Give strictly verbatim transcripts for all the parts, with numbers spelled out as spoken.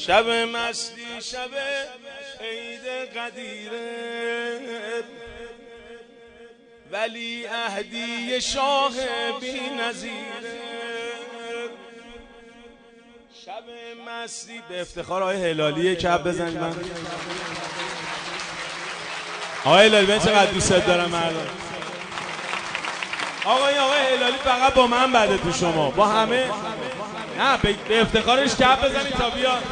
شب مستی شب عید قدیره، ولی عهدی شاه بی نظیره. شب مستی به افتخار آقای هلالی کپ بزنید. من آقای هلالی من چقدر دوست دارم مردم. آقای آقای هلالی فقط با من بده تو شما، با همه نه، به افتخارش کپ بزنید تا بیاد.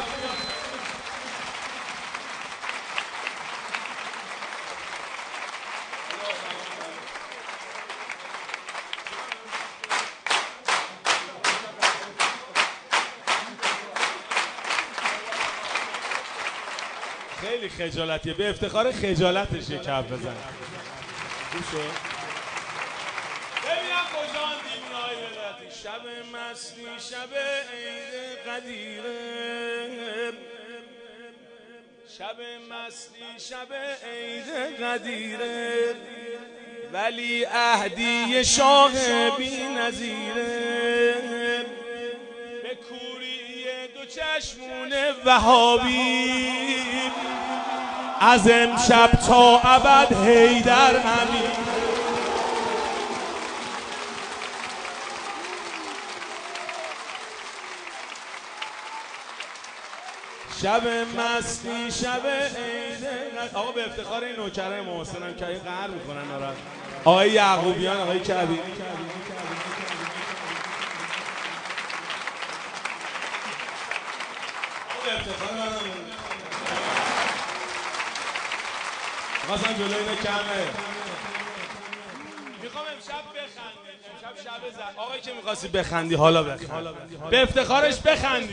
خیلی خجالتیه، به افتخار خجالتش یه کپ بزن. خوب شد؟ ببینم کجا دیمونای ولایتی. شب مستی شب عید قدیره، شب مستی شب عید قدیره، ولی عهدی شاه بی نظیره. به کوری دو چشمون وهابی، از امشب تا ابد حیدر امیر. شب مستی شب عید. آقا به افتخار این نوکرای محسنم که این قهر میکنن ناراحت. آقای یعقوبیان، آقای کبیری. به افتخار منم مثلا جلوی اینه کمه. میخوام امشب بخندی، امشب شب زد. آقایی که میخواستی بخندی حالا بخند، به افتخارش بخندی.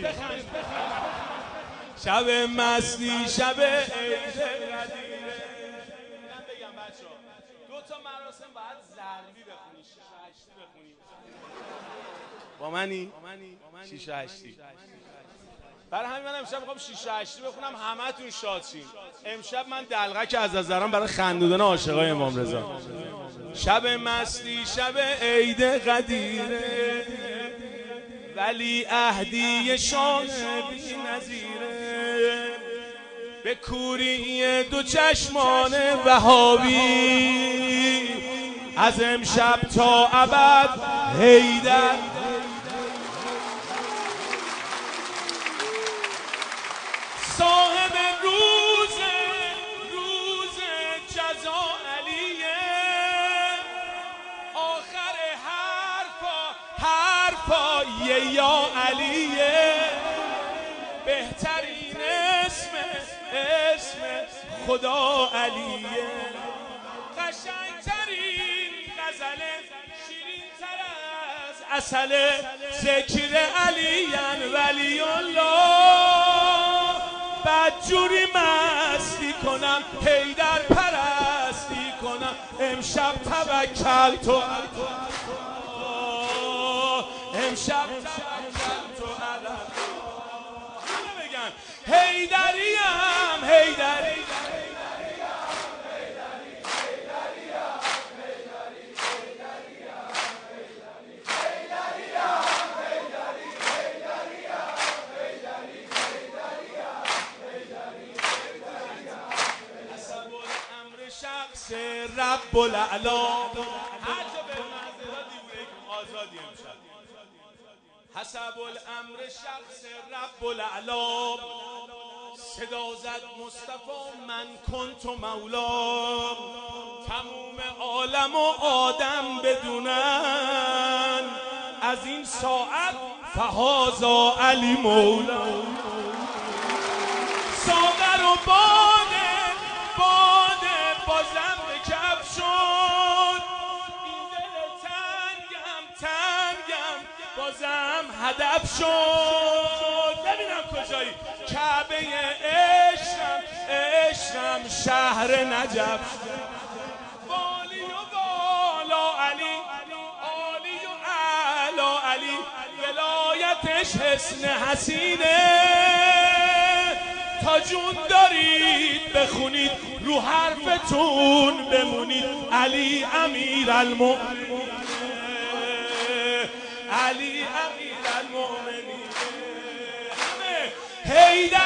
شب مستی شب عید قدیره. من بگم بچه ها دو تا مراسم باید ضربی بخونی، شیشه هشتی بخونی. با منی؟ شیشه هشتی. برای همین من امشب میخوام شیشه هشتی بخونم همه تون شاد شین. امشب من دلغک از نظرم برای خندودن عاشقای امام رضا. شب مستی شب عید قدیره، ولی عهدی شاه بی نظیره. به کوری دو چشمان وهابی، از امشب تا ابد حیدر. صاحب روز روز جزا علیه، آخر حرفا حرفا یا علیه. بهترین اسم اسم خدا علیه. قشنگترین غزل شیرین تر از عسل، ذکر علیان ولی الله. بدجوری مستی کنم حیدر پرستی کنم، امشب توکل تو امشب توکل تو علم. همه بگن حیدریم حیدری. رب الاعلا هر جا به منزلا دیوونه آزادی امشب. حسب الامر شخص رب الاعلا، صدا زد مصطفی من کنت مولا. تموم عالم و آدم بدونن، از این ساعت فهازا علی مولا. ساغر و باده باده بازم به کف شد، این دل تنگم تنگم بازم هدف شد. ببینم کجایی کعبه عشقم عشقم شهر نجف. والی و والا علی، عالی و اعلا علی، ولایتش حسن حسینه. تا جون دارید بخونید رو حرفتون بمونید، علی امیر المؤمنین، علی امیر المؤمنین. همه حیدر